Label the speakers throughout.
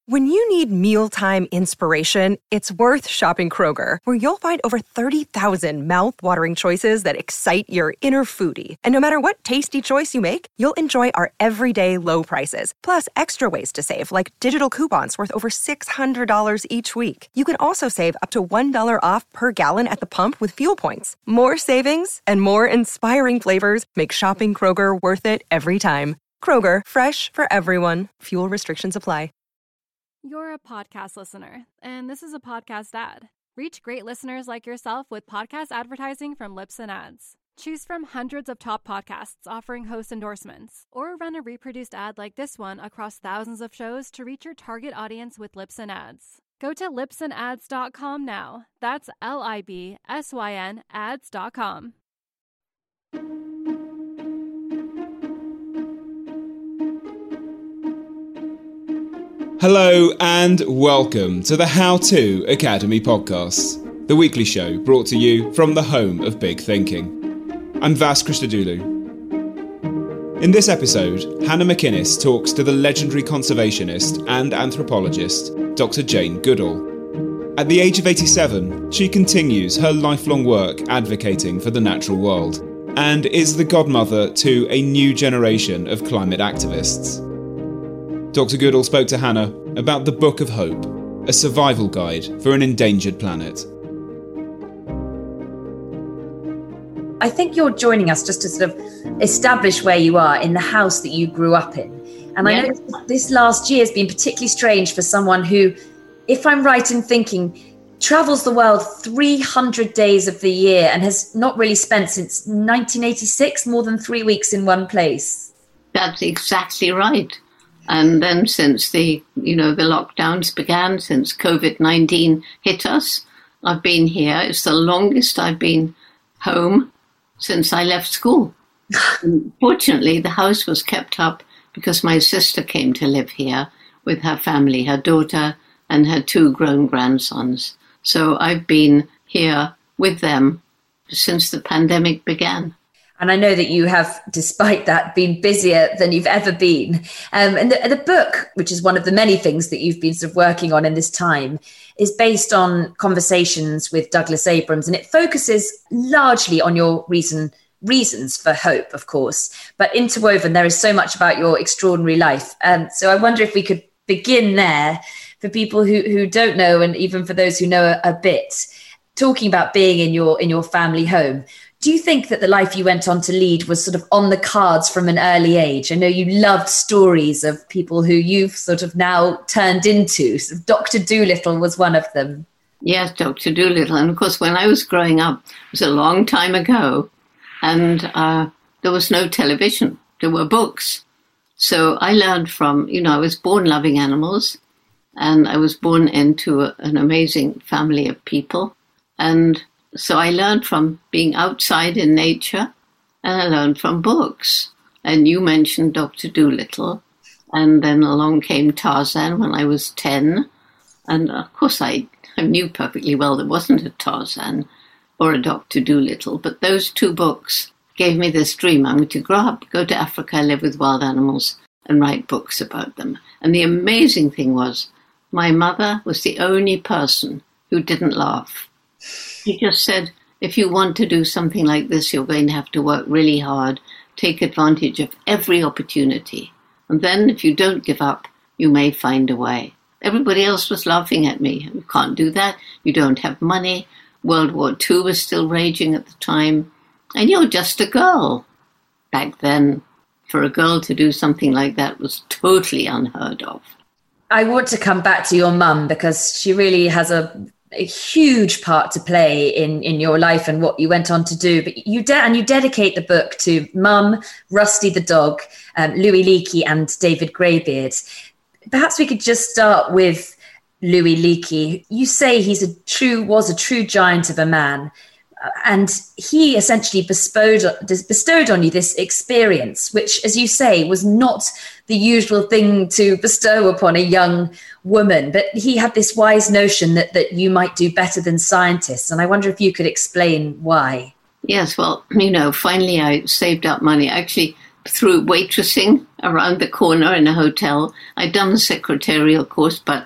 Speaker 1: When you need mealtime inspiration, it's worth shopping Kroger, where you'll find over 30,000 mouth-watering choices that excite your inner foodie. And no matter what tasty choice you make, you'll enjoy our everyday low prices, plus extra ways to save, like digital coupons worth over $600 each week. You can also save up to $1 off per gallon at the pump with fuel points. More savings and more inspiring flavors make shopping Kroger worth it every time. Kroger, fresh for everyone. Fuel restrictions apply.
Speaker 2: You're a podcast listener, and this is a podcast ad. Reach great listeners like yourself with podcast advertising from Libsyn Ads. Choose from hundreds of top podcasts offering host endorsements, or run a reproduced ad like this one across thousands of shows to reach your target audience with Libsyn Ads. Go to libsynads.com now. That's LIBSYN ads.com.
Speaker 3: Hello and welcome to the How To Academy podcast, the weekly show brought to you from the home of big thinking. I'm Vas Christodoulou. In this episode, Hannah McInnes talks to the legendary conservationist and anthropologist, Dr. Jane Goodall. At the age of 87, she continues her lifelong work advocating for the natural world and is the godmother to a new generation of climate activists. Dr. Goodall spoke to Hannah about the Book of Hope, a survival guide for an endangered planet.
Speaker 4: I think you're joining us just to sort of establish where you are in the house that you grew up in. And I know this last year has been particularly strange for someone who, if I'm right in thinking, travels the world 300 days of the year and has not really spent since 1986 more than 3 weeks in one place.
Speaker 5: That's exactly right. And then since the lockdowns began, since COVID-19 hit us, I've been here. It's the longest I've been home since I left school. Fortunately, the house was kept up because my sister came to live here with her family, her daughter and her 2 grown grandsons. So I've been here with them since the pandemic began.
Speaker 4: And I know that you have, despite that, been busier than you've ever been. And the book, which is one of the many things that you've been sort of working on in this time, is based on conversations with Douglas Abrams. And it focuses largely on your reasons for hope, of course. But interwoven, there is so much about your extraordinary life. So I wonder if we could begin there for people who don't know, and even for those who know a bit, talking about being in your family home. Do you think that the life you went on to lead was sort of on the cards from an early age? I know you loved stories of people who you've sort of now turned into. So Dr. Dolittle was one of them.
Speaker 5: Yes, Dr. Dolittle. And of course, when I was growing up, it was a long time ago, and there was no television. There were books. So I learned from, I was born loving animals, and I was born into an amazing family of people. And so I learned from being outside in nature, and I learned from books. And you mentioned Dr. Dolittle, and then along came Tarzan when I was 10. And of course I knew perfectly well there wasn't a Tarzan or a Dr. Dolittle, but those 2 books gave me this dream. I'm going to grow up, go to Africa, live with wild animals, and write books about them. And the amazing thing was, my mother was the only person who didn't laugh. He just said, if you want to do something like this, you're going to have to work really hard, take advantage of every opportunity. And then if you don't give up, you may find a way. Everybody else was laughing at me. You can't do that. You don't have money. World War II was still raging at the time. And you're just a girl. Back then, for a girl to do something like that was totally unheard of.
Speaker 4: I want to come back to your mum because she really has a huge part to play in your life and what you went on to do. But you dedicate the book to Mum, Rusty the dog, Louis Leakey and David Greybeard. Perhaps we could just start with Louis Leakey. You say was a true giant of a man. And he essentially bestowed on you this experience, which, as you say, was not the usual thing to bestow upon a young woman. But he had this wise notion that you might do better than scientists. And I wonder if you could explain why.
Speaker 5: Yes, well, finally I saved up money. Actually, through waitressing around the corner in a hotel. I'd done the secretarial course, but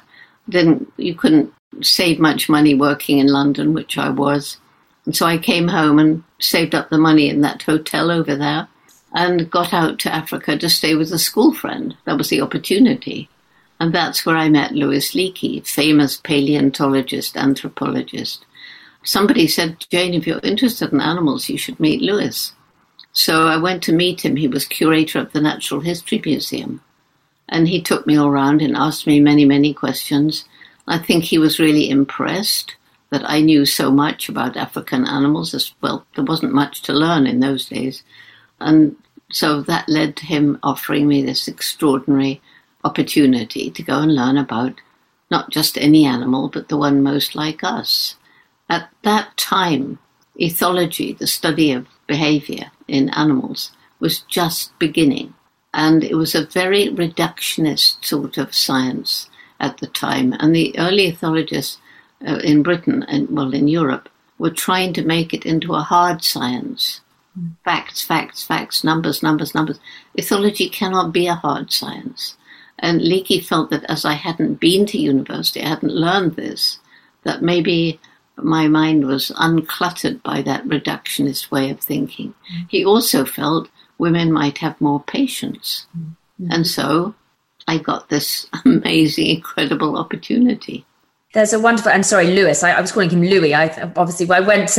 Speaker 5: you couldn't save much money working in London, which I was. And so I came home and saved up the money in that hotel over there and got out to Africa to stay with a school friend. That was the opportunity. And that's where I met Louis Leakey, famous paleontologist, anthropologist. Somebody said, Jane, if you're interested in animals, you should meet Louis. So I went to meet him. He was curator of the Natural History Museum. And he took me all around and asked me many, many questions. I think he was really impressed that I knew so much about African animals as well. There wasn't much to learn in those days. And so that led to him offering me this extraordinary opportunity to go and learn about not just any animal, but the one most like us. At that time, ethology, the study of behavior in animals, was just beginning. And it was a very reductionist sort of science at the time. And the early ethologists in Britain and, well, in Europe, were trying to make it into a hard science. Facts, facts, facts, numbers, numbers, numbers. Ethology cannot be a hard science. And Leakey felt that as I hadn't been to university, I hadn't learned this, that maybe my mind was uncluttered by that reductionist way of thinking. He also felt women might have more patience. And so I got this amazing, incredible opportunity.
Speaker 4: There's a wonderful, and sorry, Louis, I was calling him Louis. I went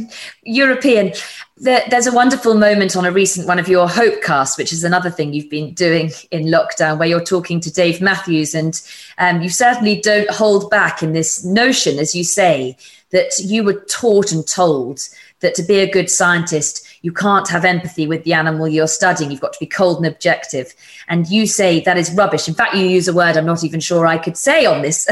Speaker 4: European. There's a wonderful moment on a recent one of your Hopecast, which is another thing you've been doing in lockdown, where you're talking to Dave Matthews, and you certainly don't hold back in this notion, as you say, that you were taught and told that to be a good scientist, you can't have empathy with the animal you're studying. You've got to be cold and objective. And you say that is rubbish. In fact, you use a word I'm not even sure I could say on this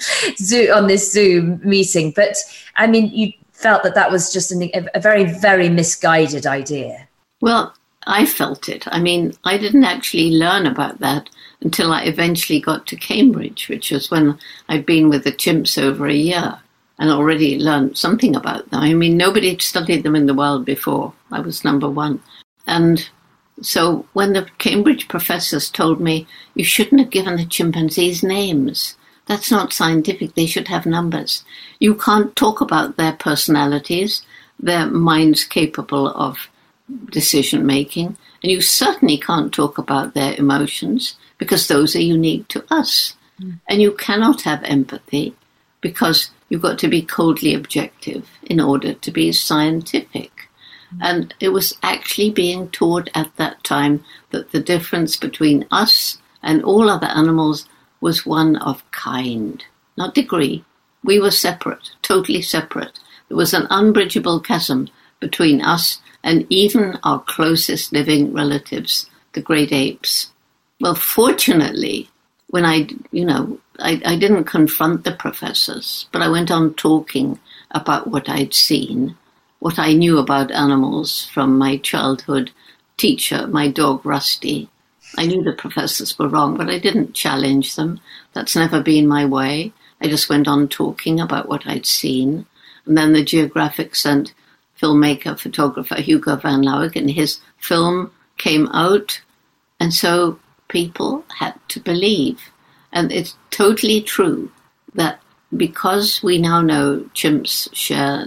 Speaker 4: Zoom meeting. But I mean, you felt that was just a very, very misguided idea.
Speaker 5: Well, I felt it. I mean, I didn't actually learn about that until I eventually got to Cambridge, which was when I'd been with the chimps over a year and already learned something about them. I mean, nobody had studied them in the wild before. I was number one. And so when the Cambridge professors told me, you shouldn't have given the chimpanzees names. That's not scientific. They should have numbers. You can't talk about their personalities, their minds capable of decision-making, and you certainly can't talk about their emotions because those are unique to us. And you cannot have empathy because you've got to be coldly objective in order to be scientific. And it was actually being taught at that time that the difference between us and all other animals was one of kind, not degree. We were separate, totally separate. There was an unbridgeable chasm between us and even our closest living relatives, the great apes. Well, fortunately, when I didn't confront the professors, but I went on talking about what I'd seen, what I knew about animals from my childhood teacher, my dog Rusty. I knew the professors were wrong, but I didn't challenge them. That's never been my way. I just went on talking about what I'd seen. And then the Geographic sent filmmaker, photographer Hugo van Lawick, and his film came out. And so people had to believe. And it's totally true that because we now know chimps share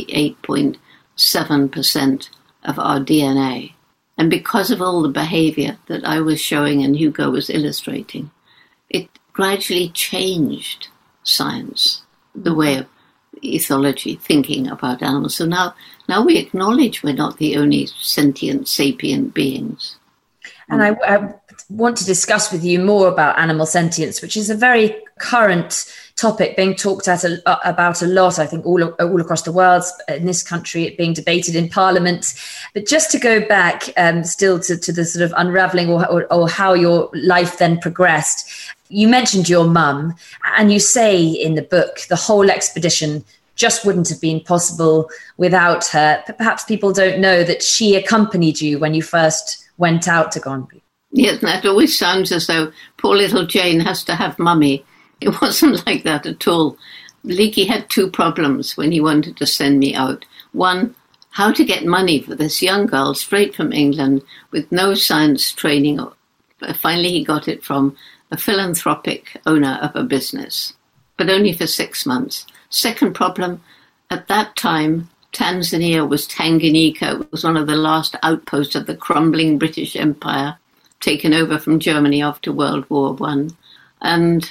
Speaker 5: 98.7% of our DNA, and because of all the behavior that I was showing and Hugo was illustrating, it gradually changed science, the way of ethology, thinking about animals. So now we acknowledge we're not the only sentient, sapient beings.
Speaker 4: And I want to discuss with you more about animal sentience, which is a very current topic being talked about a lot, I think, all across the world. In this country, it being debated in Parliament. But just to go back still to the sort of unravelling or how your life then progressed, you mentioned your mum, and you say in the book the whole expedition just wouldn't have been possible without her. But perhaps people don't know that she accompanied you when you first went out to Gombe.
Speaker 5: Yes, that always sounds as though poor little Jane has to have mummy. It wasn't like that at all. Leakey had two problems when he wanted to send me out. One, how to get money for this young girl straight from England with no science training. Finally, he got it from a philanthropic owner of a business, but only for 6 months. Second problem, at that time, Tanzania was Tanganyika. It was one of the last outposts of the crumbling British Empire, taken over from Germany after World War I. And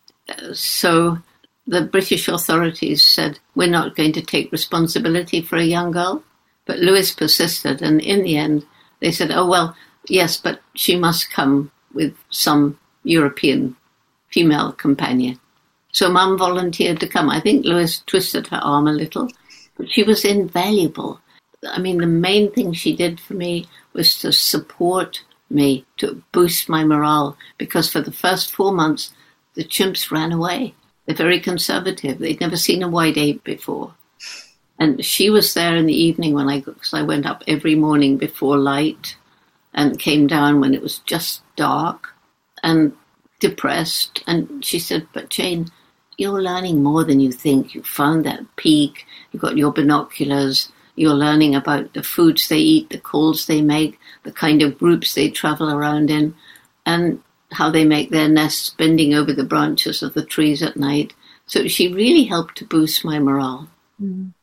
Speaker 5: so the British authorities said, we're not going to take responsibility for a young girl. But Lewis persisted, and in the end, they said, oh, well, yes, but she must come with some European female companion. So Mum volunteered to come. I think Lewis twisted her arm a little, but she was invaluable. I mean, the main thing she did for me was to support me, to boost my morale, because for the first 4 months, the chimps ran away. They're very conservative. They'd never seen a white ape before. And she was there in the evening because I went up every morning before light and came down when it was just dark and depressed. And she said, but Jane, you're learning more than you think. You found that peak. You got your binoculars. You're learning about the foods they eat, the calls they make, the kind of groups they travel around in, and how they make their nests bending over the branches of the trees at night. So she really helped to boost my morale.
Speaker 4: Mm.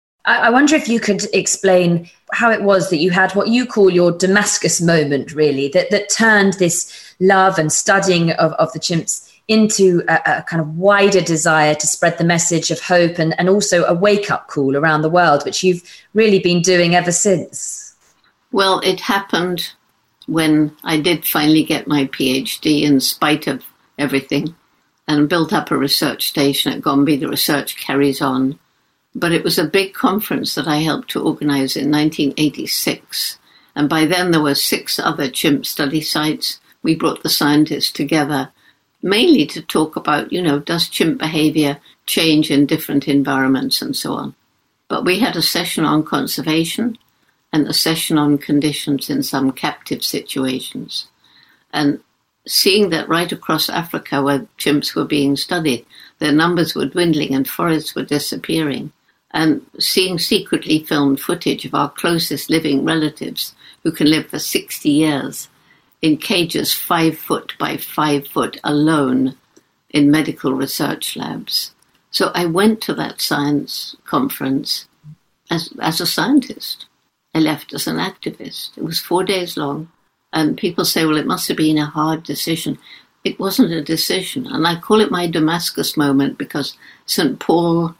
Speaker 4: I wonder if you could explain how it was that you had what you call your Damascus moment, really, that turned this love and studying of the chimps into a kind of wider desire to spread the message of hope and also a wake-up call around the world, which you've really been doing ever since.
Speaker 5: Well, it happened when I did finally get my PhD in spite of everything and built up a research station at Gombe. The research carries on. But it was a big conference that I helped to organize in 1986. And by then there were 6 other chimp study sites. We brought the scientists together, mainly to talk about, does chimp behavior change in different environments and so on. But we had a session on conservation and a session on conditions in some captive situations. And seeing that right across Africa where chimps were being studied, their numbers were dwindling and forests were disappearing. And seeing secretly filmed footage of our closest living relatives who can live for 60 years in cages 5 foot by 5 foot alone in medical research labs. So I went to that science conference as a scientist. I left as an activist. It was 4 days long. And people say, well, it must have been a hard decision. It wasn't a decision. And I call it my Damascus moment because St. Paul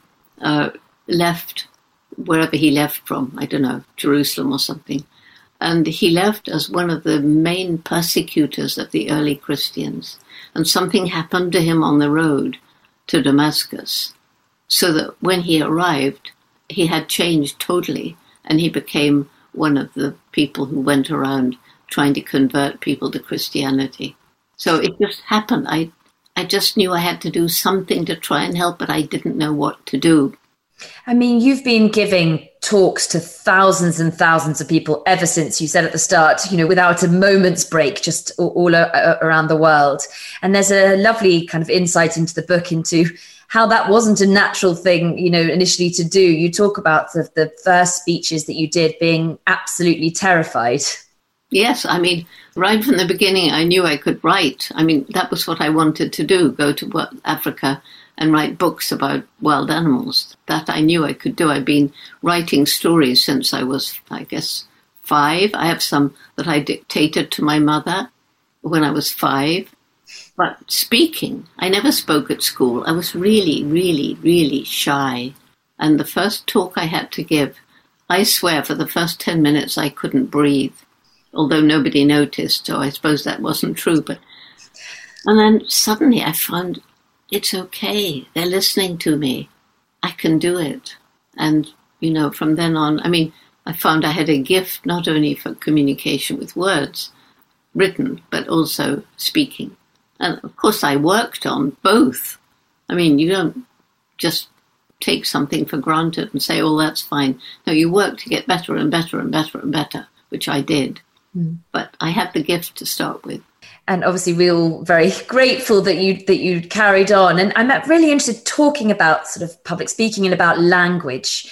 Speaker 5: left wherever he left from, I don't know, Jerusalem or something. And he left as one of the main persecutors of the early Christians. And something happened to him on the road to Damascus, so that when he arrived, he had changed totally. And he became one of the people who went around trying to convert people to Christianity. So it just happened. I just knew I had to do something to try and help, but I didn't know what to do.
Speaker 4: I mean, you've been giving talks to thousands and thousands of people ever since, you said at the start, without a moment's break, just all around the world. And there's a lovely kind of insight into the book into how that wasn't a natural thing, initially to do. You talk about the first speeches that you did being absolutely terrified.
Speaker 5: Yes, I mean, right from the beginning, I knew I could write. I mean, that was what I wanted to do, go to Africa and write books about wild animals. That I knew I could do. I've been writing stories since I was, I guess, 5. I have some that I dictated to my mother when I was 5. But speaking, I never spoke at school. I was really, really, really shy. And the first talk I had to give, I swear for the first 10 minutes I couldn't breathe, although nobody noticed, so I suppose that wasn't true. And then suddenly I found it's okay. They're listening to me. I can do it. And, from then on, I found I had a gift not only for communication with words, written, but also speaking. And, of course, I worked on both. You don't just take something for granted and say, oh, that's fine. No, you work to get better and better and better and better, which I did. But I had the gift to start with.
Speaker 4: And obviously we're all very grateful that you carried on. And I'm really interested talking about sort of public speaking and about language.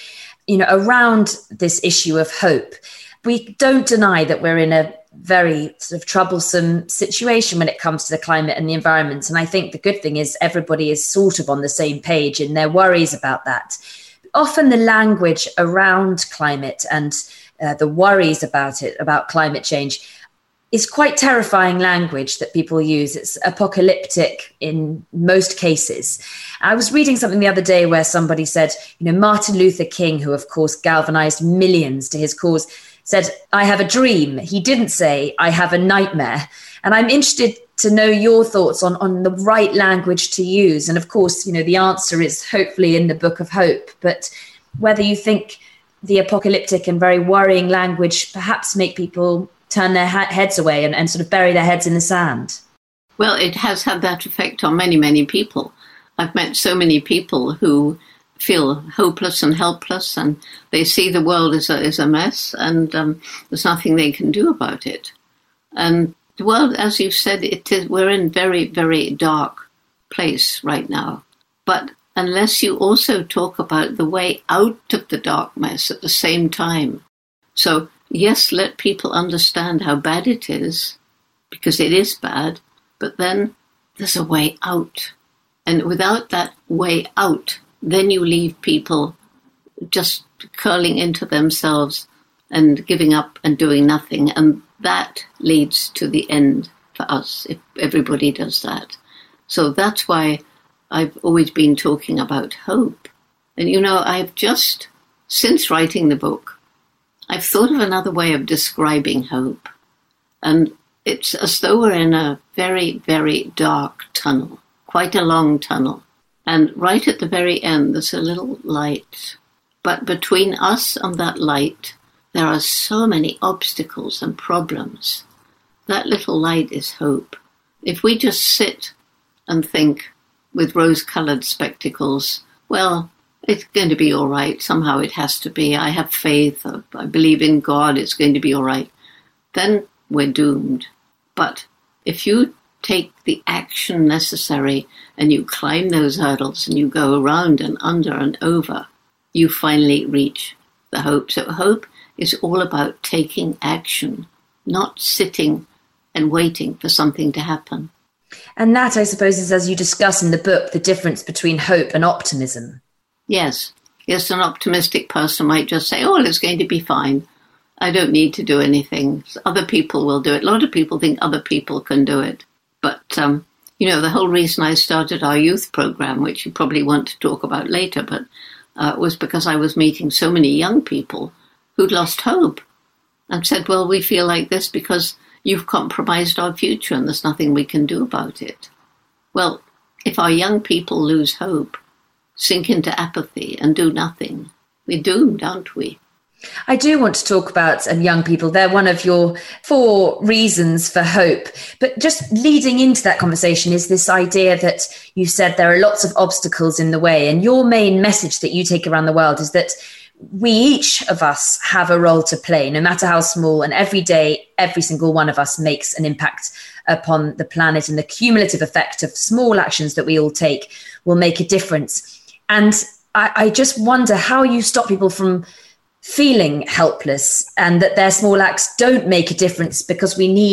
Speaker 4: around this issue of hope, we don't deny that we're in a very sort of troublesome situation when it comes to the climate and the environment. And I think the good thing is everybody is sort of on the same page in their worries about that. Often the language around climate and the worries about it, about climate change, is quite terrifying language that people use. It's apocalyptic in most cases. I was reading something the other day where somebody said, Martin Luther King, who of course galvanized millions to his cause, said, "I have a dream." He didn't say, "I have a nightmare." And I'm interested to know your thoughts on the right language to use. And of course, the answer is hopefully in the Book of Hope, but whether you think the apocalyptic and very worrying language perhaps make people turn their heads away and sort of bury their heads in the sand.
Speaker 5: Well, it has had that effect on many, many people. I've met so many people who feel hopeless and helpless, and they see the world as a mess, and there's nothing they can do about it. And the world, as you said, we're in very, very dark place right now. But unless you also talk about the way out of the dark mess at the same time. So, yes, let people understand how bad it is, because it is bad, but then there's a way out. And without that way out, then you leave people just curling into themselves and giving up and doing nothing. And that leads to the end for us, if everybody does that. So that's why I've always been talking about hope. And, I've just, since writing the book, I've thought of another way of describing hope. And it's as though we're in a very, very dark tunnel, quite a long tunnel. And right at the very end, there's a little light. But between us and that light, there are so many obstacles and problems. That little light is hope. If we just sit and think with rose-colored spectacles, well, it's going to be all right. Somehow it has to be. I have faith. I believe in God. It's going to be all right. Then we're doomed. But if you take the action necessary and you climb those hurdles and you go around and under and over, you finally reach the hope. So hope is all about taking action, not sitting and waiting for something to happen.
Speaker 4: And that, I suppose, is, as you discuss in the book, the difference between hope and optimism.
Speaker 5: Yes, an optimistic person might just say, oh, it's going to be fine. I don't need to do anything. Other people will do it. A lot of people think other people can do it. But, the whole reason I started our youth program, which you probably want to talk about later, but was because I was meeting so many young people who'd lost hope and said, well, we feel like this because you've compromised our future and there's nothing we can do about it. Well, if our young people lose hope, sink into apathy and do nothing, we're doomed, aren't we?
Speaker 4: I do want to talk about young people. They're one of your 4 reasons for hope. But just leading into that conversation is this idea that you said there are lots of obstacles in the way. And your main message that you take around the world is that we each of us have a role to play, no matter how small. And every day, every single one of us makes an impact upon the planet. And the cumulative effect of small actions that we all take will make a difference. And I just wonder how you stop people from feeling helpless and that their small acts don't make a difference, because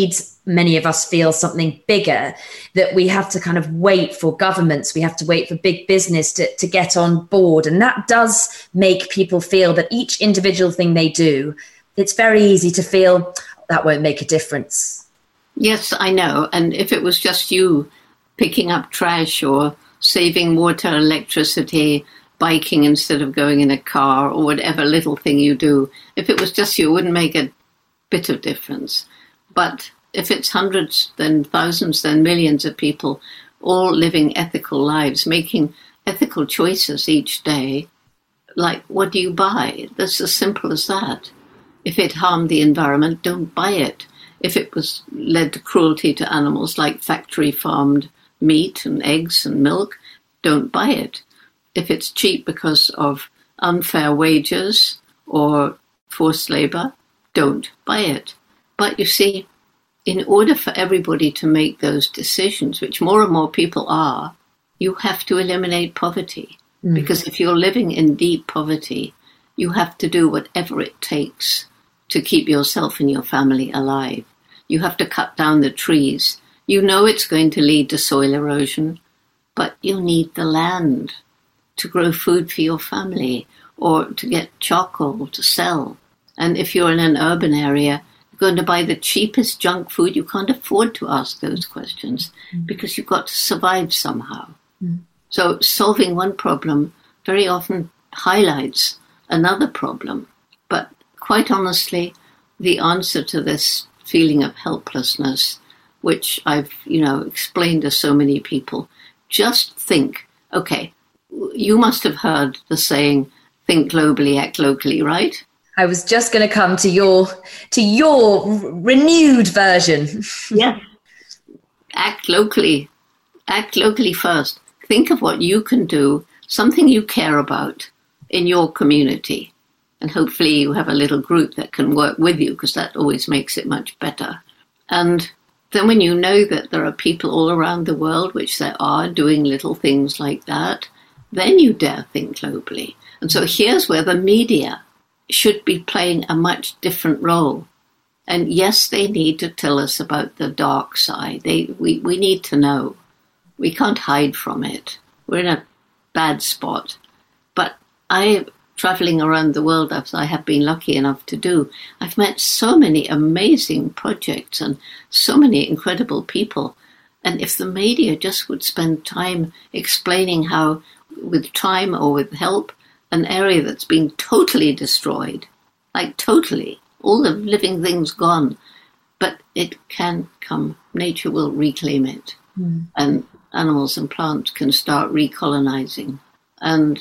Speaker 4: many of us feel something bigger, that we have to kind of wait for governments, we have to wait for big business to get on board. And that does make people feel that each individual thing they do, it's very easy to feel that won't make a difference.
Speaker 5: Yes, I know. And if it was just you picking up trash or saving water, electricity, biking instead of going in a car, or whatever little thing you do, if it was just you, it wouldn't make a bit of difference. But if it's hundreds, then thousands, then millions of people all living ethical lives, making ethical choices each day, like what do you buy? That's as simple as that. If it harmed the environment, don't buy it. If it was led to cruelty to animals, like factory farmed meat and eggs and milk, don't buy it. If it's cheap because of unfair wages or forced labor, don't buy it. But you see, in order for everybody to make those decisions, which more and more people are, you have to eliminate poverty. Because if you're living in deep poverty, you have to do whatever it takes to keep yourself and your family alive. You have to cut down the trees. You know it's going to lead to soil erosion, but you need the land to grow food for your family or to get charcoal to sell. And if you're in an urban area, you're going to buy the cheapest junk food. You can't afford to ask those questions because you've got to survive somehow. So solving one problem very often highlights another problem. But quite honestly, the answer to this feeling of helplessness, which I've, explained to so many people, just think, okay, you must have heard the saying, think globally, act locally, right?
Speaker 4: I was just going to come to your renewed version.
Speaker 5: Yes. Act locally first. Think of what you can do, something you care about in your community. And hopefully you have a little group that can work with you, because that always makes it much better. And then when you know that there are people all around the world, which there are, doing little things like that, then you dare think globally. And so here's where the media should be playing a much different role. And yes, they need to tell us about the dark side. We need to know. We can't hide from it. We're in a bad spot. But traveling around the world, as I have been lucky enough to do, I've met so many amazing projects and so many incredible people. And if the media just would spend time explaining how, with time or with help, an area that's been totally destroyed, like totally, all the living things gone, but it can come, nature will reclaim it, and animals and plants can start recolonizing. And,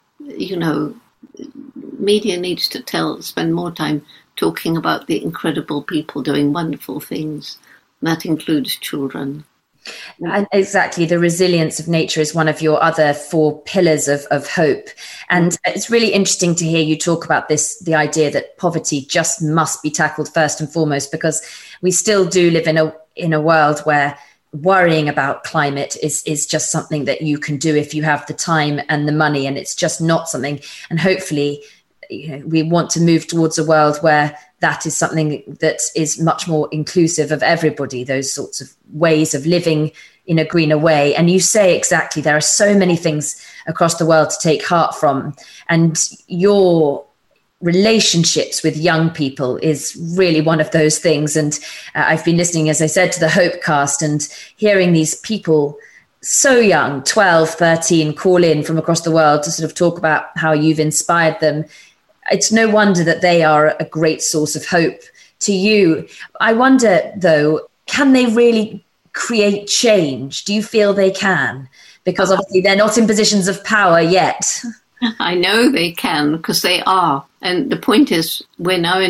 Speaker 5: media needs to spend more time talking about the incredible people doing wonderful things. And that includes children.
Speaker 4: And exactly, the resilience of nature is one of your other 4 pillars of hope. And it's really interesting to hear you talk about the idea that poverty just must be tackled first and foremost, because we still do live in a world where worrying about climate is just something that you can do if you have the time and the money, and it's just not something. And hopefully, we want to move towards a world where that is something that is much more inclusive of everybody, those sorts of ways of living in a greener way. And you say exactly, there are so many things across the world to take heart from. And your relationships with young people is really one of those things. And I've been listening, as I said, to the Hopecast and hearing these people so young, 12, 13, call in from across the world to sort of talk about how you've inspired them. It's no wonder that they are a great source of hope to you. I wonder, though, can they really create change? Do you feel they can? Because obviously they're not in positions of power yet.
Speaker 5: I know they can, because they are. And the point is, we're now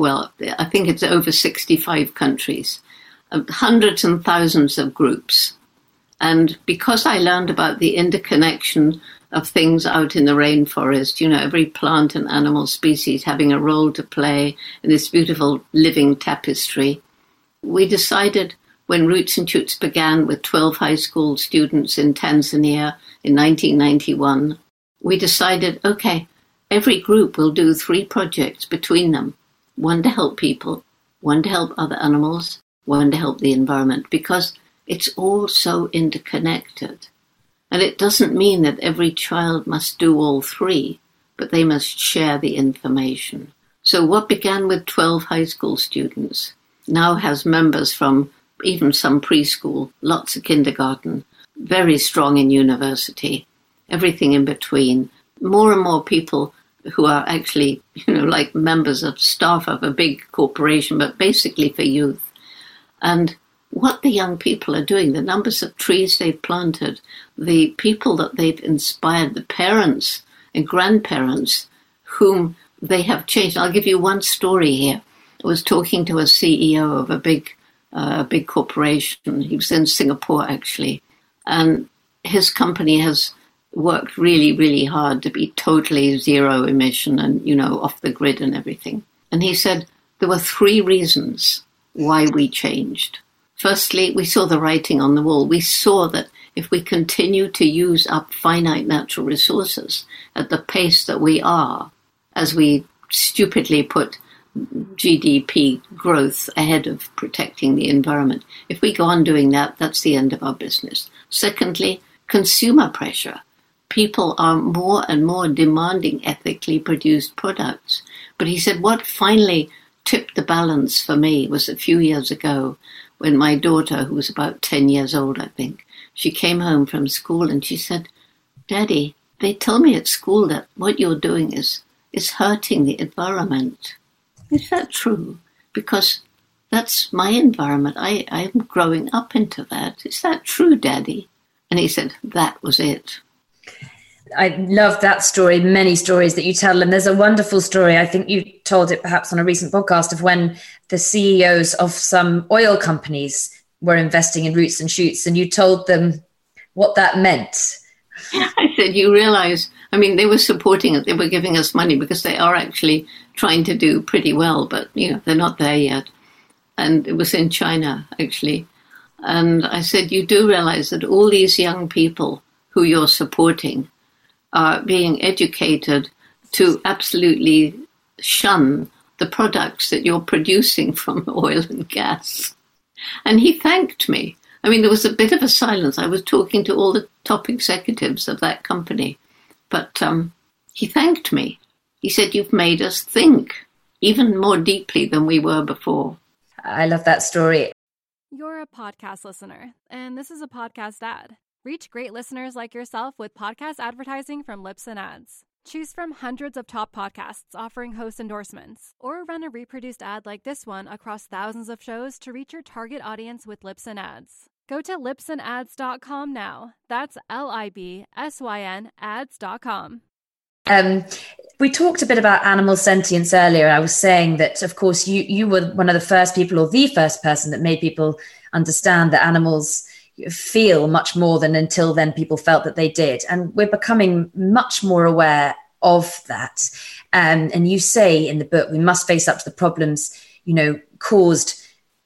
Speaker 5: I think it's over 65 countries, hundreds and thousands of groups. And because I learned about the interconnection of things out in the rainforest, every plant and animal species having a role to play in this beautiful living tapestry, we decided when Roots and Shoots began with 12 high school students in Tanzania in 1991, we decided, okay, every group will do 3 projects between them, one to help people, one to help other animals, one to help the environment, because it's all so interconnected. And it doesn't mean that every child must do all 3, but they must share the information. So what began with 12 high school students now has members from even some preschool, lots of kindergarten, very strong in university, everything in between. More and more people who are actually, like members of staff of a big corporation, but basically for youth. And what the young people are doing, the numbers of trees they've planted, the people that they've inspired, the parents and grandparents whom they have changed. I'll give you one story here. I was talking to a CEO of a big corporation. He was in Singapore, actually. And his company has worked really, really hard to be totally zero emission and, off the grid and everything. And he said there were 3 reasons why we changed. Firstly, we saw the writing on the wall. We saw that if we continue to use up finite natural resources at the pace that we are, as we stupidly put GDP growth ahead of protecting the environment. If we go on doing that, that's the end of our business. Secondly, consumer pressure. People are more and more demanding ethically produced products. But he said what finally tipped the balance for me was a few years ago when my daughter, who was about 10 years old, I think, she came home from school and she said, "Daddy, they tell me at school that what you're doing is hurting the environment." Is that true? Because that's my environment. I'm growing up into that. Is that true, Daddy? And he said, that was it.
Speaker 4: I love that story, many stories that you tell. And there's a wonderful story, I think you told it perhaps on a recent podcast, of when the CEOs of some oil companies were investing in Roots and Shoots, and you told them what that meant.
Speaker 5: I said, you realize, I mean, they were supporting it. They were giving us money because they are actually trying to do pretty well, but, they're not there yet. And it was in China, actually. And I said, you do realize that all these young people who you're supporting are being educated to absolutely shun the products that you're producing from oil and gas. And he thanked me. I mean, there was a bit of a silence. I was talking to all the top executives of that company. But he thanked me. He said, you've made us think even more deeply than we were before.
Speaker 4: I love that story.
Speaker 2: You're a podcast listener, and this is a podcast ad. Reach great listeners like yourself with podcast advertising from Libsyn Ads. Choose from hundreds of top podcasts offering host endorsements, or run a reproduced ad like this one across thousands of shows to reach your target audience with Libsyn Ads. Go to libsynads.com now. That's LIBSYN ads.com.
Speaker 4: We talked a bit about animal sentience earlier. I was saying that, of course, you were one of the first people, or the first person, that made people understand that animals feel much more than until then people felt that they did. And we're becoming much more aware of that. And you say in the book, we must face up to the problems, caused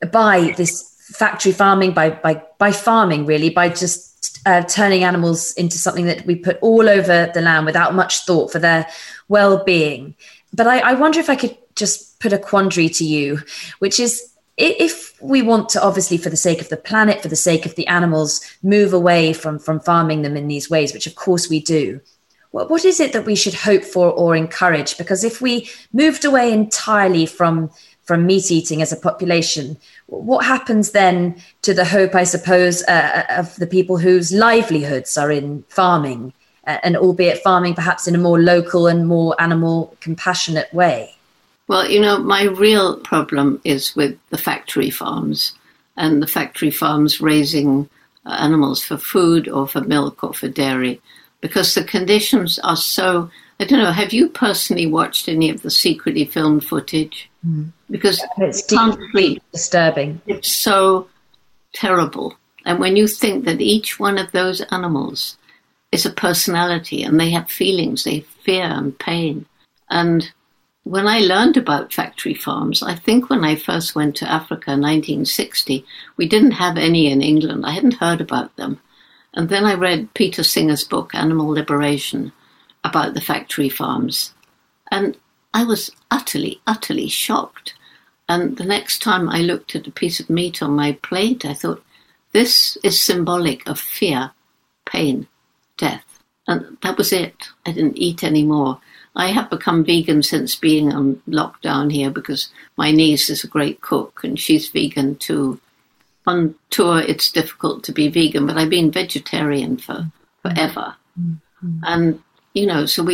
Speaker 4: by this factory farming, by farming, really, by just turning animals into something that we put all over the land without much thought for their well-being. But I wonder if I could just put a quandary to you, which is, if we want to, obviously, for the sake of the planet, for the sake of the animals, move away from farming them in these ways, which of course we do, what is it that we should hope for or encourage? Because if we moved away entirely from meat eating as a population, what happens then to the hope, I suppose, of the people whose livelihoods are in farming, and albeit farming perhaps in a more local and more animal compassionate way?
Speaker 5: Well, my real problem is with the factory farms, and the factory farms raising animals for food or for milk or for dairy, because the conditions are so, I don't know, have you personally watched any of the secretly filmed footage? Because
Speaker 4: it's deeply disturbing.
Speaker 5: It's so terrible. And when you think that each one of those animals is a personality and they have feelings, they fear and pain. And when I learned about factory farms, I think when I first went to Africa in 1960, we didn't have any in England. I hadn't heard about them. And then I read Peter Singer's book, Animal Liberation, about the factory farms. And I was utterly, utterly shocked. And the next time I looked at a piece of meat on my plate, I thought, this is symbolic of fear, pain, death. And that was it. I didn't eat anymore. I have become vegan since being on lockdown here because my niece is a great cook and she's vegan too. On tour, it's difficult to be vegan, but I've been vegetarian for forever. Mm-hmm. And, so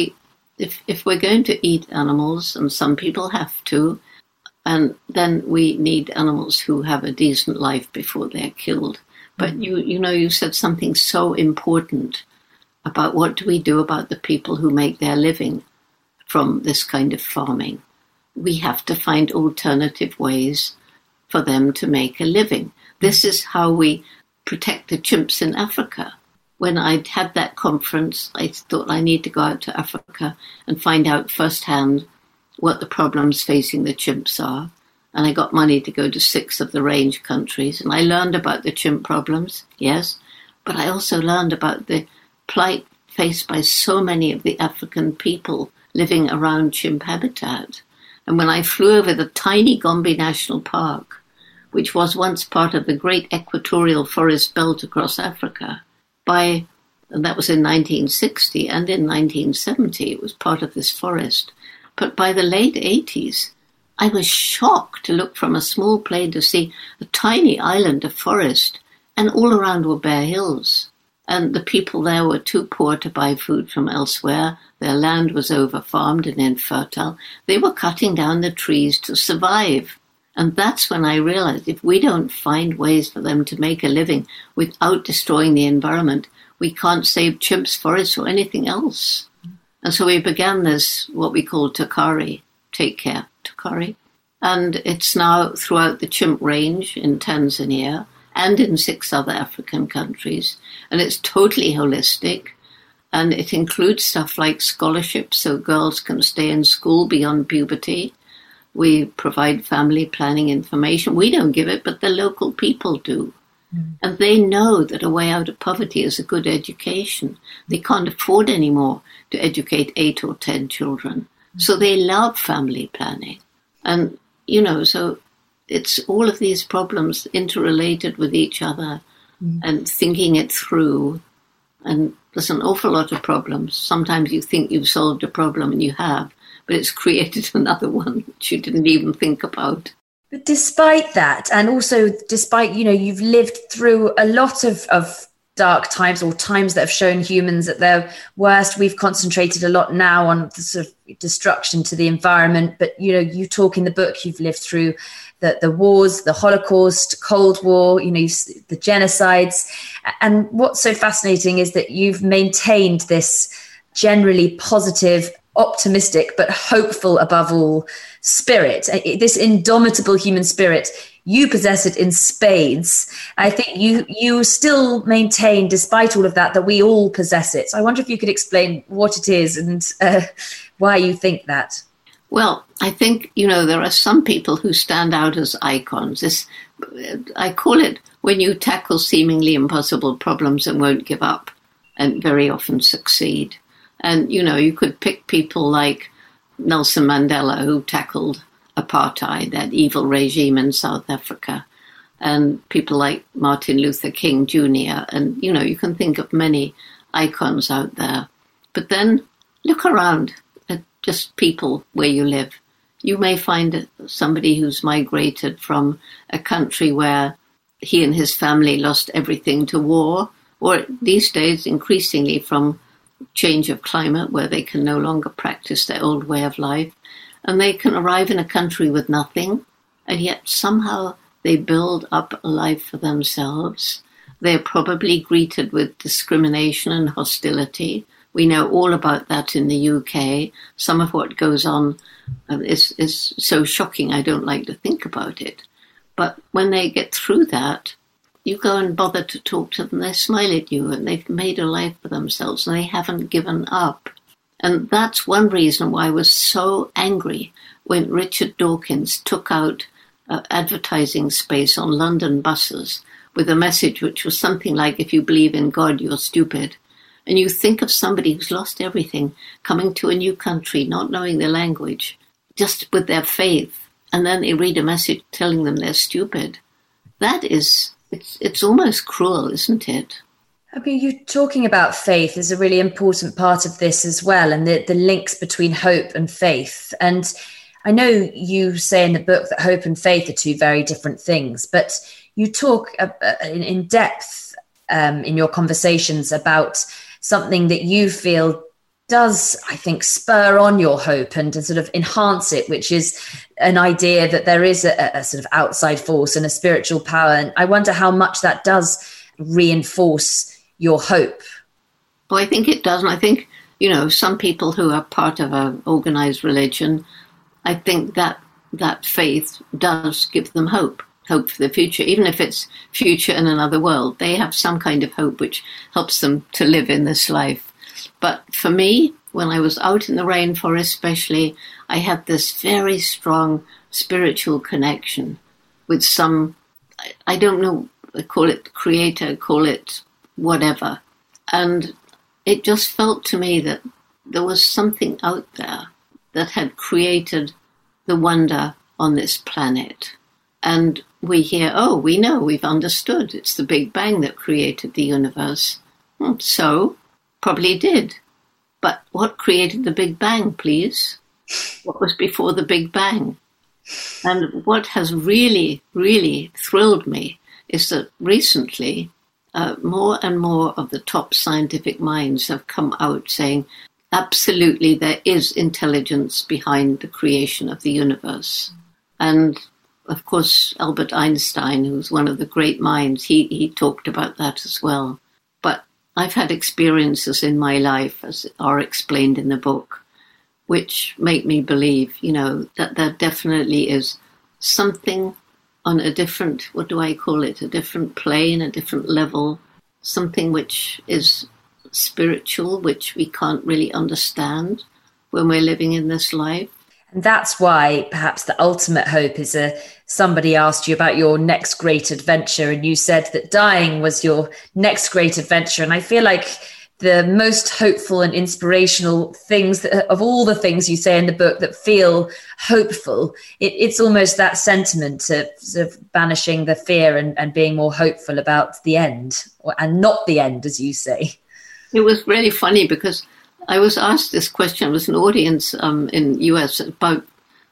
Speaker 5: if we're going to eat animals, and some people have to, and then we need animals who have a decent life before they're killed. But you said something so important about what do we do about the people who make their living from this kind of farming. We have to find alternative ways for them to make a living. This is how we protect the chimps in Africa. When I'd had that conference, I thought I need to go out to Africa and find out firsthand what the problems facing the chimps are. And I got money to go to 6 of the range countries. And I learned about the chimp problems, yes, but I also learned about the plight faced by so many of the African people living around chimp habitat. And when I flew over the tiny Gombe National Park, which was once part of the great equatorial forest belt across Africa, and that was in 1960, and in 1970 it was part of this forest. But by the late 80s, I was shocked to look from a small plane to see a tiny island of forest, and all around were bare hills. And the people there were too poor to buy food from elsewhere. Their land was over-farmed and infertile. They were cutting down the trees to survive. And that's when I realized if we don't find ways for them to make a living without destroying the environment, we can't save chimps, forests, or anything else. And so we began this, what we call Takari, Take Care Takari. And it's now throughout the chimp range in Tanzania and in 6 other African countries. And it's totally holistic. And it includes stuff like scholarships so girls can stay in school beyond puberty. We provide family planning information. We don't give it, but the local people do. And they know that a way out of poverty is a good education. They can't afford anymore to educate 8 or 10 children. So they love family planning. And, so it's all of these problems interrelated with each other and thinking it through. And there's an awful lot of problems. Sometimes you think you've solved a problem and you have, but it's created another one which you didn't even think about.
Speaker 4: But despite that, and also despite, you've lived through a lot of dark times or times that have shown humans at their worst. We've concentrated a lot now on the sort of destruction to the environment. But, you talk in the book, you've lived through the wars, the Holocaust, Cold War, the genocides. And what's so fascinating is that you've maintained this generally positive, optimistic, but hopeful above all spirit, this indomitable human spirit. You possess it in spades. I think you still maintain, despite all of that we all possess it. So I wonder if you could explain what it is and why you think that.
Speaker 5: Well, I think, there are some people who stand out as icons. I call it when you tackle seemingly impossible problems and won't give up and very often succeed. And, you could pick people like Nelson Mandela, who tackled apartheid, that evil regime in South Africa, and people like Martin Luther King Jr. And, you can think of many icons out there. But then look around at just people where you live. You may find somebody who's migrated from a country where he and his family lost everything to war, or these days increasingly from change of climate where they can no longer practice their old way of life. And they can arrive in a country with nothing, and yet somehow they build up a life for themselves. They're probably greeted with discrimination and hostility. We know all about that in the UK. Some of what goes on is so shocking, I don't like to think about it. But when they get through that, you go and bother to talk to them, they smile at you, and they've made a life for themselves, and they haven't given up. And that's one reason why I was so angry when Richard Dawkins took out advertising space on London buses with a message which was something like, if you believe in God, you're stupid. And you think of somebody who's lost everything, coming to a new country, not knowing the language, just with their faith, and then they read a message telling them they're stupid. That is, it's almost cruel, isn't it?
Speaker 4: I mean, you talking about faith is a really important part of this as well, and the links between hope and faith. And I know you say in the book that hope and faith are two very different things, but you talk in depth in your conversations about something that you feel does, I think, spur on your hope and to sort of enhance it, which is an idea that there is a sort of outside force and a spiritual power. And I wonder how much that does reinforce your hope.
Speaker 5: Well, I think it does. And I think, some people who are part of an organized religion, I think that faith does give them hope for the future, even if it's future in another world. They have some kind of hope which helps them to live in this life. But for me, when I was out in the rainforest especially, I had this very strong spiritual connection with some, I don't know, call it creator, call it whatever. And it just felt to me that there was something out there that had created the wonder on this planet. And we hear, oh, we know, we've understood. It's the Big Bang that created the universe. So, probably did. But what created the Big Bang, please? What was before the Big Bang? And what has really, really thrilled me is that recently more and more of the top scientific minds have come out saying, absolutely, there is intelligence behind the creation of the universe. And, of course, Albert Einstein, who's one of the great minds, he talked about that as well. But I've had experiences in my life, as are explained in the book, which make me believe, that there definitely is something on a different, what do I call it, a different plane, a different level, something which is spiritual, which we can't really understand when we're living in this life.
Speaker 4: And that's why perhaps the ultimate hope is somebody asked you about your next great adventure, and you said that dying was your next great adventure. And I feel like the most hopeful and inspirational things of all the things you say in the book that feel hopeful, it's almost that sentiment of sort of banishing the fear and being more hopeful about the end, and not the end, as you say.
Speaker 5: It was really funny because I was asked this question. It was an audience in US, about,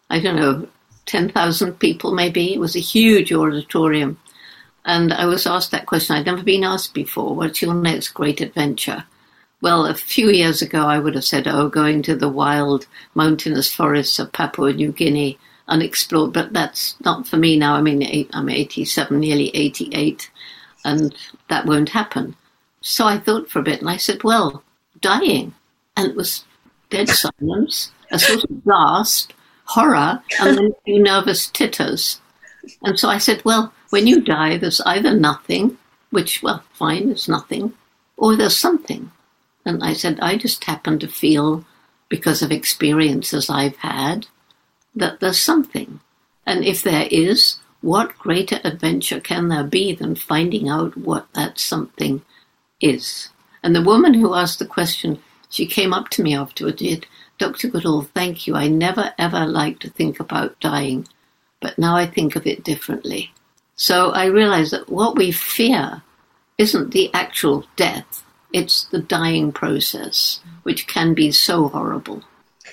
Speaker 5: 10,000 people maybe. It was a huge auditorium. And I was asked that question. I'd never been asked before, what's your next great adventure? Well, a few years ago, I would have said, going to the wild mountainous forests of Papua New Guinea, unexplored. But that's not for me now. I mean, I'm 87, nearly 88, and that won't happen. So I thought for a bit, and I said, well, dying. And it was dead silence, a sort of gasp, horror, and then a few nervous titters. And so I said, well, when you die, there's either nothing, which, well, fine, it's nothing, or there's something. And I said, I just happen to feel, because of experiences I've had, that there's something. And if there is, what greater adventure can there be than finding out what that something is? And the woman who asked the question, she came up to me afterwards, and said, Dr. Goodall, thank you. I never, ever liked to think about dying, but now I think of it differently. So I realized that what we fear isn't the actual death. It's the dying process, which can be so horrible.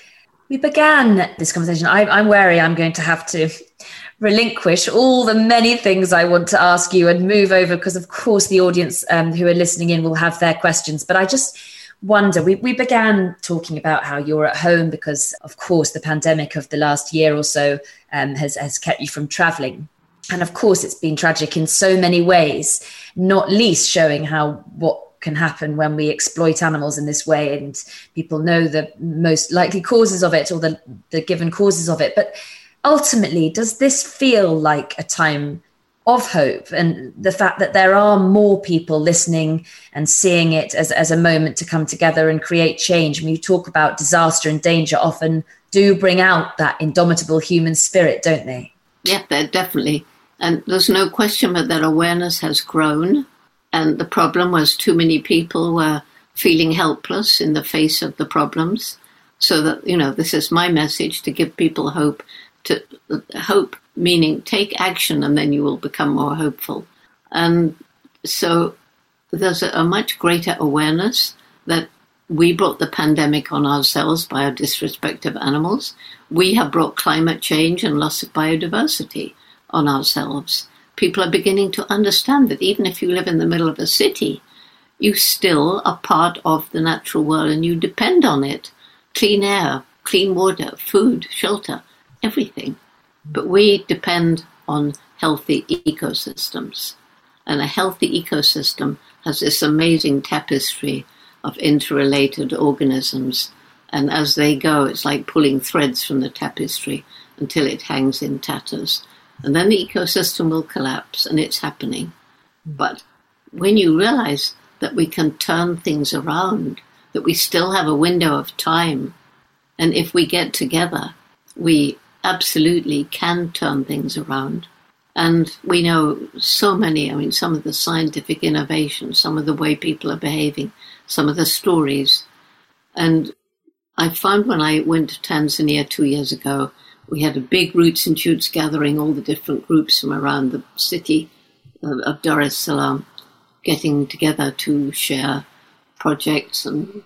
Speaker 4: We began this conversation. I'm wary I'm going to have to relinquish all the many things I want to ask you and move over, because, of course, the audience who are listening in will have their questions. But I just wonder, we began talking about how you're at home because, of course, the pandemic of the last year or so has kept you from traveling. And, of course, it's been tragic in so many ways, not least showing what can happen when we exploit animals in this way, and people know the most likely causes of it, or the given causes of it. But ultimately, does this feel like a time of hope, and the fact that there are more people listening and seeing it as a moment to come together and create change? When you talk about disaster and danger, often do bring out that indomitable human spirit, don't they?
Speaker 5: Yeah, definitely. And there's no question but that awareness has grown. And the problem was too many people were feeling helpless in the face of the problems. So that, this is my message, to give people hope. Hope meaning take action, and then you will become more hopeful. And so there's a much greater awareness that we brought the pandemic on ourselves by our disrespect of animals. We have brought climate change and loss of biodiversity on ourselves. People are beginning to understand that even if you live in the middle of a city, you still are part of the natural world and you depend on it. Clean air, clean water, food, shelter, everything. But we depend on healthy ecosystems. And a healthy ecosystem has this amazing tapestry of interrelated organisms. And as they go, it's like pulling threads from the tapestry until it hangs in tatters. And then the ecosystem will collapse, and it's happening. But when you realize that we can turn things around, that we still have a window of time, and if we get together, we absolutely can turn things around. And we know so many, some of the scientific innovations, some of the way people are behaving, some of the stories. And I found when I went to Tanzania 2 years ago, we had a big Roots and Shoots gathering, all the different groups from around the city of Dar es Salaam getting together to share projects and,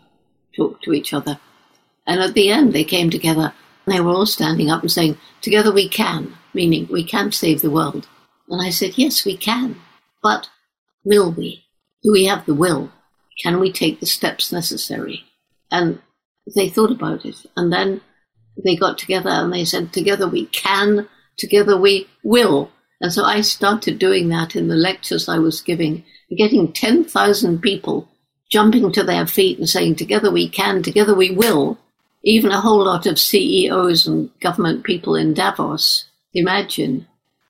Speaker 5: talk to each other. And at the end, they came together and they were all standing up and saying, together we can, meaning we can save the world. And I said, yes, we can. But will we? Do we have the will? Can we take the steps necessary? And they thought about it. And then they got together and they said, together we can, together we will. And so I started doing that in the lectures I was giving, getting 10,000 people jumping to their feet and saying, together we can, together we will. Even a whole lot of CEOs and government people in Davos. Imagine.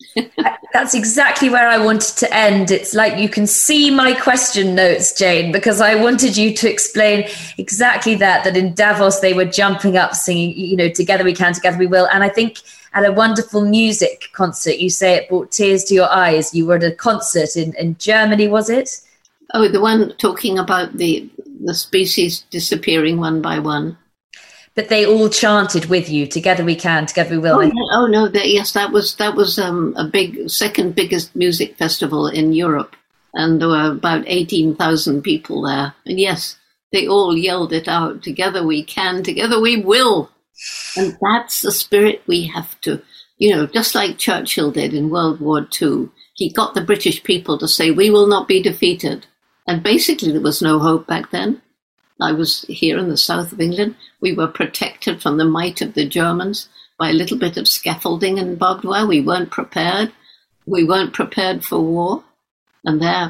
Speaker 4: That's exactly where I wanted to end. It's like you can see my question notes, Jane, because I wanted you to explain exactly that in Davos they were jumping up singing, together we can, together we will. And I think at a wonderful music concert, you say it brought tears to your eyes. You were at a concert in Germany, was it?
Speaker 5: Oh, the one talking about the species disappearing one by one.
Speaker 4: But they all chanted with you, together we can, together we will.
Speaker 5: Yes, that was a big, second biggest music festival in Europe. And there were about 18,000 people there. And yes, they all yelled it out, together we can, together we will. And that's the spirit we have to, just like Churchill did in World War II. He got the British people to say, we will not be defeated. And basically there was no hope back then. I was here in the south of England. We were protected from the might of the Germans by a little bit of scaffolding and barbed wire. We weren't prepared. We weren't prepared for war. And their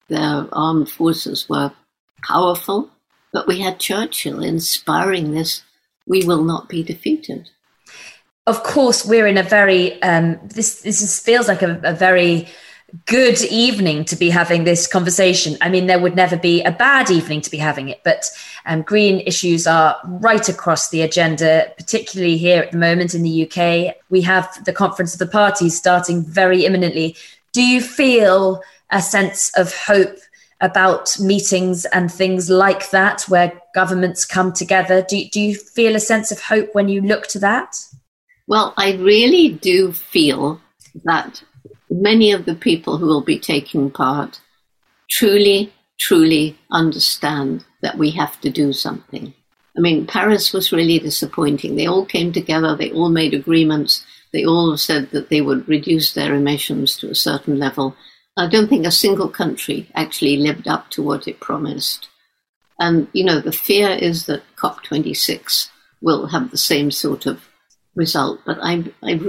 Speaker 5: armed forces were powerful. But we had Churchill inspiring this, we will not be defeated.
Speaker 4: Of course, we're in a very, this feels like a very good evening to be having this conversation. I mean, there would never be a bad evening to be having it, but green issues are right across the agenda, particularly here at the moment in the UK. We have the Conference of the Parties starting very imminently. Do you feel a sense of hope about meetings and things like that, where governments come together? Do you feel a sense of hope when you look to that?
Speaker 5: Well, I really do feel that many of the people who will be taking part truly, truly understand that we have to do something. I mean, Paris was really disappointing. They all came together, they all made agreements, they all said that they would reduce their emissions to a certain level. I don't think a single country actually lived up to what it promised. And, the fear is that COP26 will have the same sort of result. But I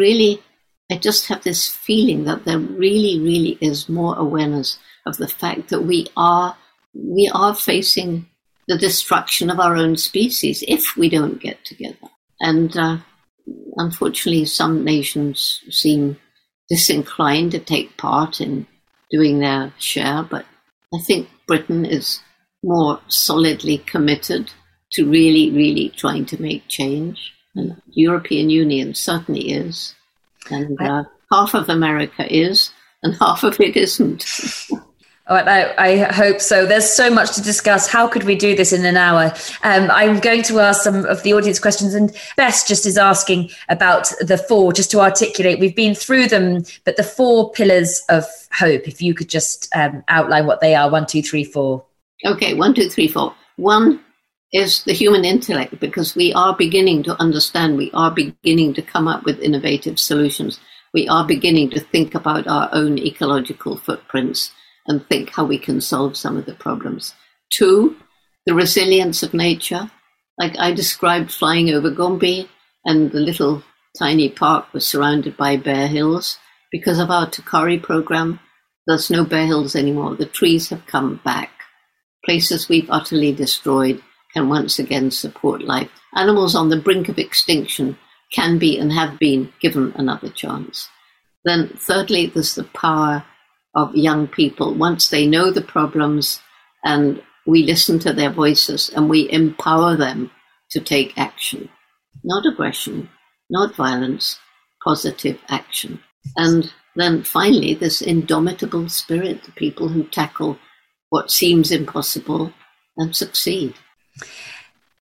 Speaker 5: just have this feeling that there really, really is more awareness of the fact that we are facing the destruction of our own species if we don't get together. And unfortunately, some nations seem disinclined to take part in doing their share, but I think Britain is more solidly committed to really, really trying to make change. And the European Union certainly is. And half of America is, and half of it isn't.
Speaker 4: Oh, I hope so. There's so much to discuss. How could we do this in an hour? I'm going to ask some of the audience questions, and Bess just is asking about the four, just to articulate. We've been through them, but the 4 pillars of hope, if you could just outline what they are. 1, 2, 3, 4. Okay,
Speaker 5: 1, 2, 3, 4. 1 is the human intellect, because we are beginning to understand, we are beginning to come up with innovative solutions. We are beginning to think about our own ecological footprints and think how we can solve some of the problems. 2, the resilience of nature. Like I described flying over Gombe, and the little tiny park was surrounded by bare hills. Because of our Tukari program, there's no bare hills anymore. The trees have come back. Places we've utterly destroyed can once again support life. Animals on the brink of extinction can be and have been given another chance. Then thirdly, there's the power of young people. Once they know the problems and we listen to their voices and we empower them to take action. Not aggression, not violence, positive action. And then finally, this indomitable spirit, the people who tackle what seems impossible and succeed.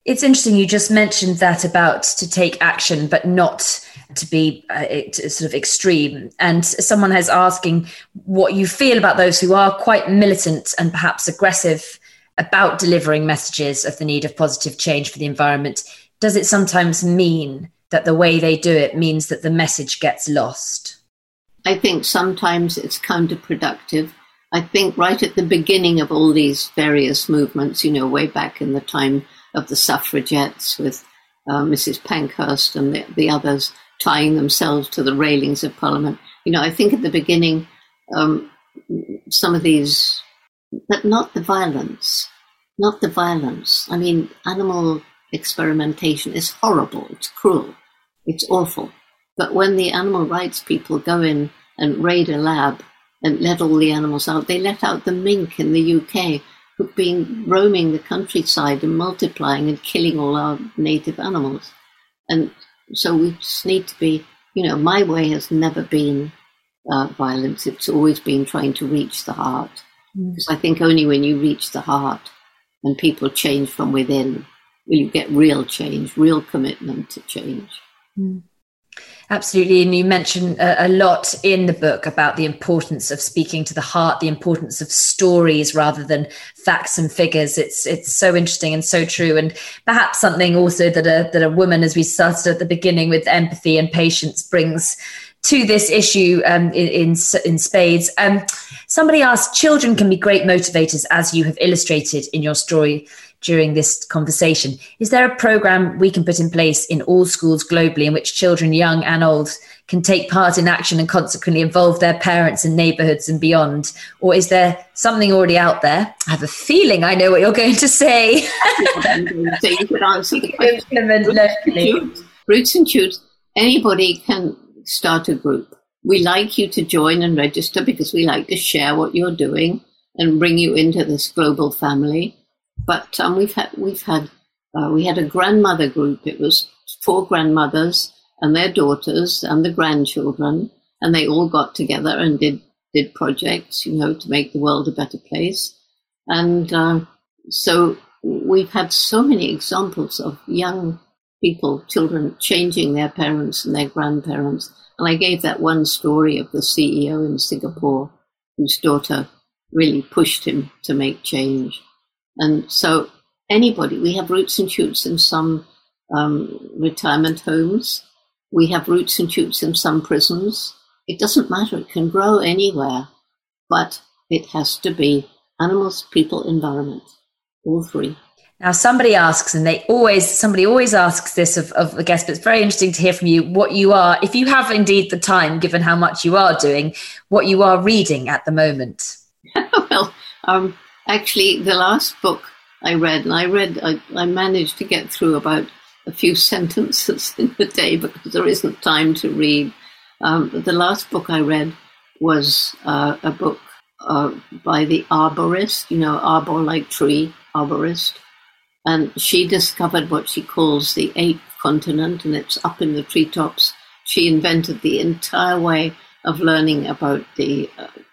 Speaker 4: It's interesting. You just mentioned that about to take action, but not to be sort of extreme. And someone is asking what you feel about those who are quite militant and perhaps aggressive about delivering messages of the need of positive change for the environment. Does it sometimes mean that the way they do it means that the message gets lost?
Speaker 5: I think sometimes it's counterproductive. I think right at the beginning of all these various movements, way back in the time of the suffragettes with Mrs. Pankhurst and the others tying themselves to the railings of Parliament. I think at the beginning, some of these, but not the violence. I mean, animal experimentation is horrible. It's cruel. It's awful. But when the animal rights people go in and raid a lab and let all the animals out, they let out the mink in the UK, who've been roaming the countryside and multiplying and killing all our native animals. And so we just need to be, my way has never been violence. It's always been trying to reach the heart. Because I think only when you reach the heart and people change from within will you get real change, real commitment to change.
Speaker 4: Absolutely. And you mentioned a lot in the book about the importance of speaking to the heart, the importance of stories rather than facts and figures. It's so interesting and so true. And perhaps something also that a woman, as we started at the beginning with empathy and patience, brings to this issue in spades. Somebody asked, children can be great motivators, as you have illustrated in your story during this conversation. Is there a program we can put in place in all schools globally in which children, young and old, can take part in action and consequently involve their parents in neighbourhoods and beyond? Or is there something already out there? I have a feeling I know what you're going to say.
Speaker 5: So you could answer the question. Roots and Shoots, anybody can start a group. We like you to join and register because we like to share what you're doing and bring you into this global family. But we had a grandmother group. It was 4 grandmothers and their daughters and the grandchildren, and they all got together and did projects, to make the world a better place. And so we've had so many examples of young people, children, changing their parents and their grandparents. And I gave that one story of the CEO in Singapore whose daughter really pushed him to make change. And so anybody, we have Roots and Shoots in some retirement homes. We have Roots and Shoots in some prisons. It doesn't matter. It can grow anywhere, but it has to be animals, people, environment, all 3.
Speaker 4: Now, somebody asks, and somebody always asks this of the guest, but it's very interesting to hear from you what you are, if you have indeed the time, given how much you are doing, what you are reading at the moment.
Speaker 5: Well, actually, the last book I read, I managed to get through about a few sentences in a day because there isn't time to read. The last book I read was a book by the arborist, arbor like tree, arborist. And she discovered what she calls the 8th continent, and it's up in the treetops. She invented the entire way of learning about the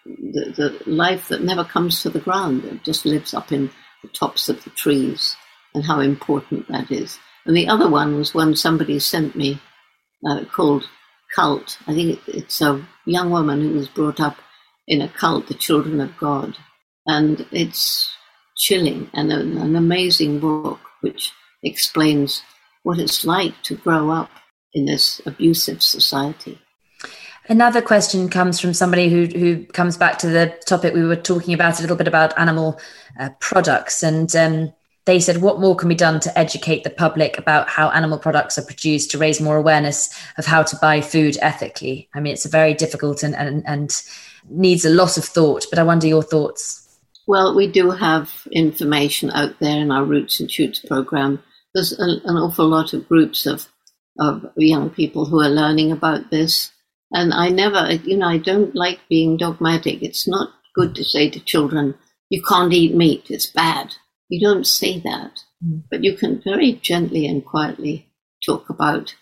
Speaker 5: life that never comes to the ground. It just lives up in the tops of the trees, and how important that is. And the other one was one somebody sent me called Cult. I think it's a young woman who was brought up in a cult, the Children of God. And it's chilling and an amazing book which explains what it's like to grow up in this abusive society.
Speaker 4: Another question comes from somebody who comes back to the topic we were talking about a little bit about animal products. And they said, what more can be done to educate the public about how animal products are produced to raise more awareness of how to buy food ethically? I mean, it's a very difficult and needs a lot of thought, but I wonder your thoughts.
Speaker 5: Well, we do have information out there in our Roots and Shoots program. There's an awful lot of groups of young people who are learning about this. And I don't like being dogmatic. It's not good to say to children, you can't eat meat, it's bad. You don't say that. But you can very gently and quietly talk about,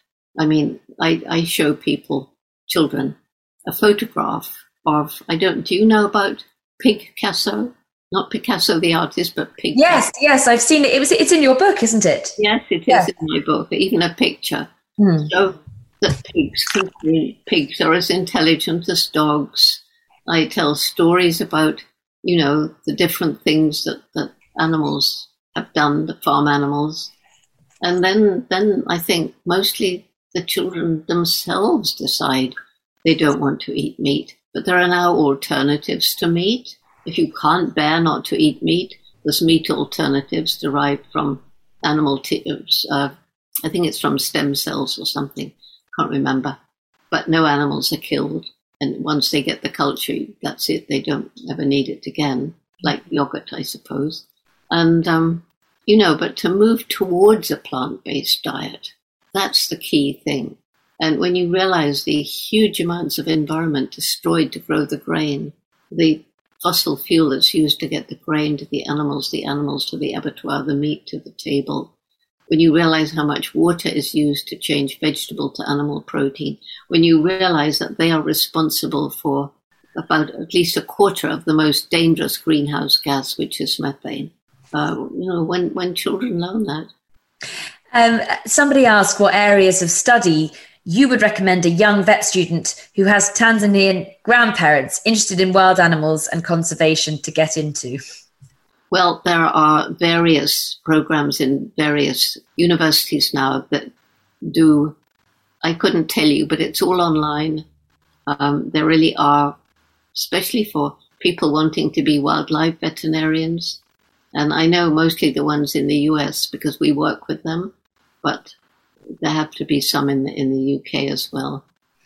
Speaker 5: I show children, a photograph of, do you know about Picasso? Not Picasso the artist, but pig.
Speaker 4: Yes, I've seen it. It's in your book, isn't it?
Speaker 5: Yes, it is in my book. Even a picture. So that pigs are as intelligent as dogs. I tell stories about, the different things that animals have done, the farm animals. And then I think mostly the children themselves decide they don't want to eat meat. But there are now alternatives to meat. If you can't bear not to eat meat, there's meat alternatives derived from animal tissues. I think it's from stem cells or something. Can't remember. But no animals are killed. And once they get the culture, that's it. They don't ever need it again, like yogurt, I suppose. And, but to move towards a plant-based diet, that's the key thing. And when you realize the huge amounts of environment destroyed to grow the grain, the fossil fuel that's used to get the grain to the animals to the abattoir, the meat to the table, when you realize how much water is used to change vegetable to animal protein, when you realize that they are responsible for about at least a quarter of the most dangerous greenhouse gas, which is methane. When children learn that.
Speaker 4: Somebody asked what areas of study you would recommend a young vet student who has Tanzanian grandparents interested in wild animals and conservation to get into.
Speaker 5: Well, there are various programs in various universities now that do, I couldn't tell you, but it's all online. There really are, especially for people wanting to be wildlife veterinarians. And I know mostly the ones in the US because we work with them, but there have to be some in the UK as well.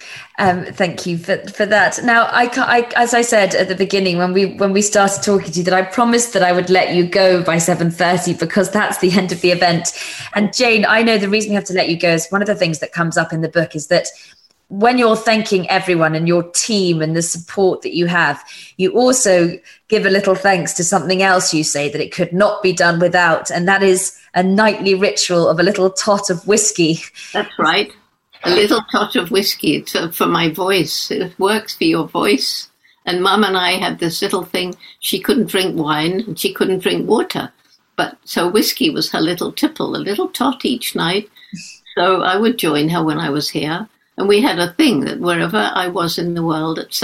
Speaker 4: Thank you for that. Now, I as I said at the beginning when we started talking to you, that I promised that I would let you go by 7:30 because that's the end of the event. And Jane, I know the reason we have to let you go is one of the things that comes up in the book is that when you're thanking everyone and your team and the support that you have, you also give a little thanks to something else you say that it could not be done without, and that is a nightly ritual of a little tot of whiskey.
Speaker 5: That's right. A little tot of whiskey. It's for my voice. It works for your voice. And Mum and I had this little thing. She couldn't drink wine and she couldn't drink water. So whiskey was her little tipple, a little tot each night. So I would join her when I was here. And we had a thing that wherever I was in the world at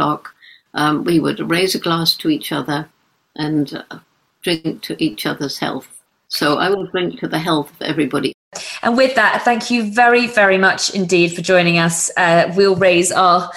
Speaker 5: 7:00, we would raise a glass to each other and drink to each other's health. So I will drink to the health of everybody.
Speaker 4: And with that, thank you very, very much indeed for joining us. I'll raise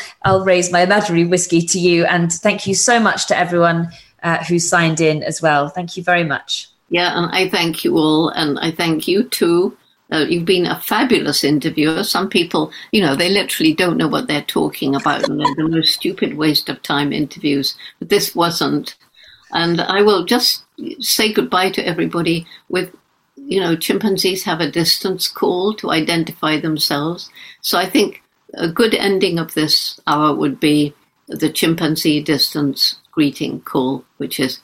Speaker 4: my imaginary whiskey to you. And thank you so much to everyone who signed in as well. Thank you very much.
Speaker 5: Yeah, and I thank you all. And I thank you too. You've been a fabulous interviewer. Some people, they literally don't know what they're talking about. And they're the most stupid waste of time interviews. But this wasn't. And I will just say goodbye to everybody with, chimpanzees have a distance call to identify themselves. So I think a good ending of this hour would be the chimpanzee distance greeting call, which is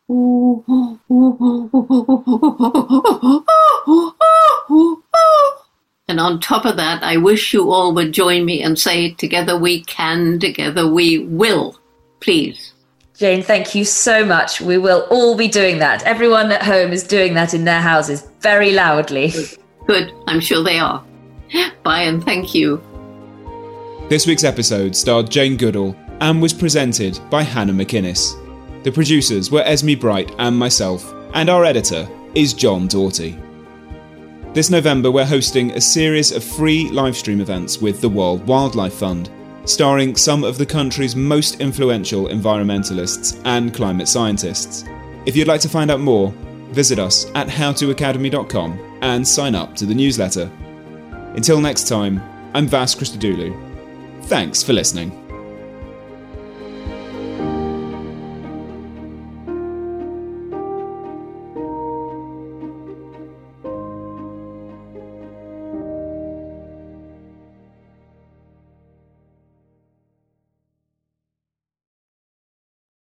Speaker 5: and on top of that, I wish you all would join me and say, together we can, together we will, please.
Speaker 4: Jane, thank you so much. We will all be doing that. Everyone at home is doing that in their houses very loudly.
Speaker 5: Good. I'm sure they are. Bye and thank you.
Speaker 3: This week's episode starred Jane Goodall and was presented by Hannah McInnes. The producers were Esme Bright and myself, and our editor is John Doughty. This November, we're hosting a series of free livestream events with the World Wildlife Fund, starring some of the country's most influential environmentalists and climate scientists. If you'd like to find out more, visit us at howtoacademy.com and sign up to the newsletter. Until next time, I'm Vas Christodoulou. Thanks for listening.